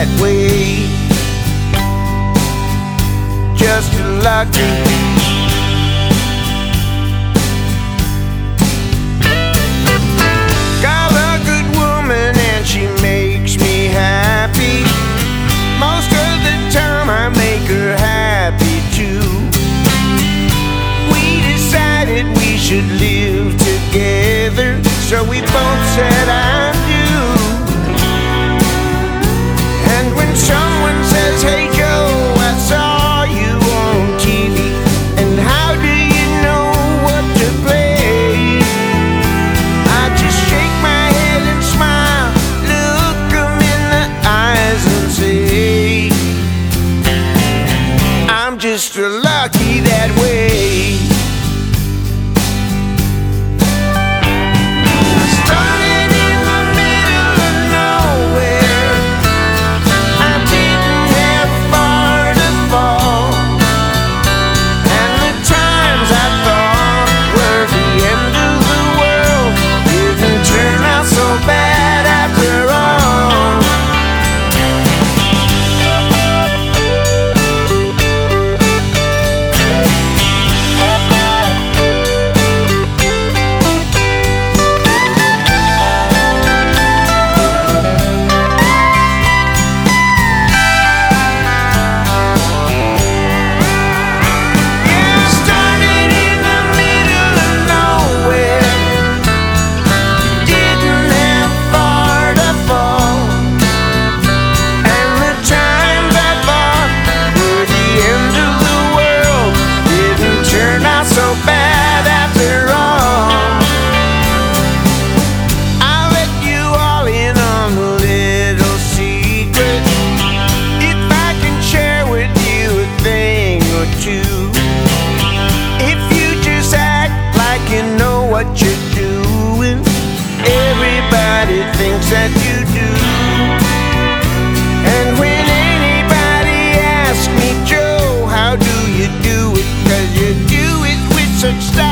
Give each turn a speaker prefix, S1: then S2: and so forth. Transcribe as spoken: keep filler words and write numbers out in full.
S1: that way. Just lucky. Should live together, so we both said I do. And when someone says, hey Joe, I saw you on T V, and how do you know what to play? I just shake my head and smile, look 'em in the eyes and say, I'm just lucky that way. What you're doing, everybody thinks that you do. And when anybody asks me, Joe, how do you do it? 'Cause you do it with such style.